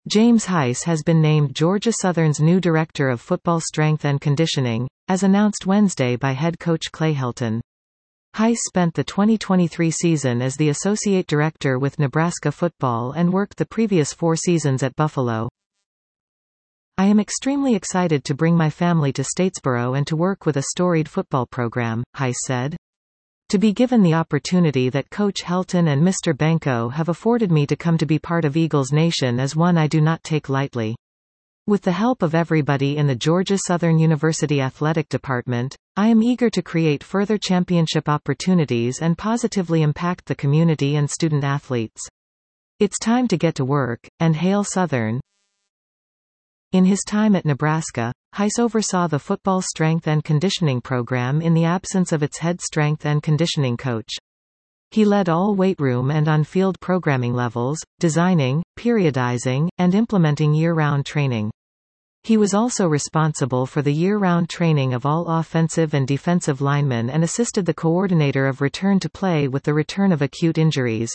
James Heiss has been named Georgia Southern's new Director of Football Strength and Conditioning, as announced Wednesday by head coach Clay Helton. Heiss spent the 2023 season as the Associate Director with Nebraska football and worked the previous 4 seasons at Buffalo. "I am extremely excited to bring my family to Statesboro and to work with a storied football program," Heiss said. "To be given the opportunity that Coach Helton and Mr. Benko have afforded me to come to be part of Eagles Nation is one I do not take lightly. With the help of everybody in the Georgia Southern University Athletic Department, I am eager to create further championship opportunities and positively impact the community and student athletes. It's time to get to work, and hail Southern." In his time at Nebraska, Heiss oversaw the football strength and conditioning program in the absence of its head strength and conditioning coach. He led all weight room and on-field programming levels, designing, periodizing, and implementing year-round training. He was also responsible for the year-round training of all offensive and defensive linemen and assisted the coordinator of return to play with the return of acute injuries.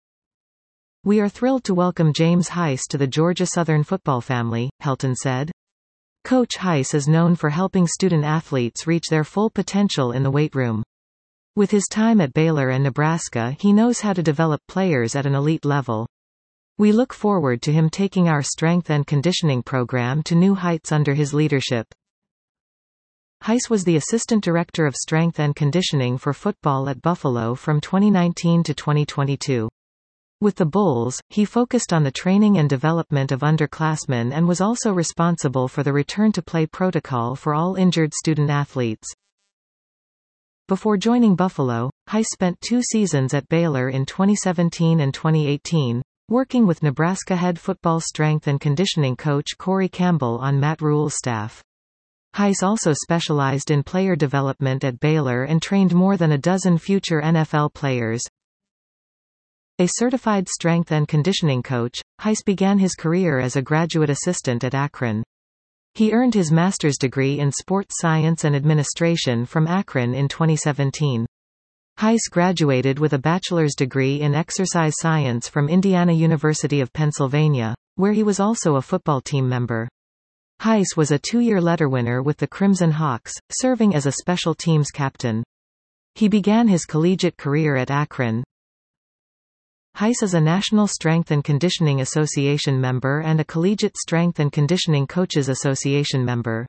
"We are thrilled to welcome James Heiss to the Georgia Southern football family," Helton said. Coach Heiss is known for helping student athletes reach their full potential in the weight room. With his time at Baylor and Nebraska, he knows how to develop players at an elite level. "We look forward to him taking our strength and conditioning program to new heights under his leadership." Heiss was the Assistant Director of Strength and Conditioning for football at Buffalo from 2019 to 2022. With the Bulls, he focused on the training and development of underclassmen and was also responsible for the return-to-play protocol for all injured student athletes. Before joining Buffalo, Heiss spent 2 seasons at Baylor in 2017 and 2018, working with Nebraska head football strength and conditioning coach Corey Campbell on Matt Rhule's staff. Heiss also specialized in player development at Baylor and trained more than a dozen future NFL players. A certified strength and conditioning coach, Heiss began his career as a graduate assistant at Akron. He earned his master's degree in sports science and administration from Akron in 2017. Heiss graduated with a bachelor's degree in exercise science from Indiana University of Pennsylvania, where he was also a football team member. Heiss was a 2-year letter winner with the Crimson Hawks, serving as a special teams captain. He began his collegiate career at Akron. Heiss is a National Strength and Conditioning Association member and a Collegiate Strength and Conditioning Coaches Association member.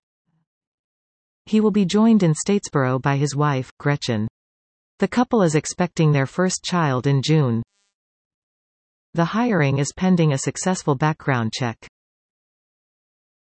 He will be joined in Statesboro by his wife, Gretchen. The couple is expecting their first child in June. The hiring is pending a successful background check.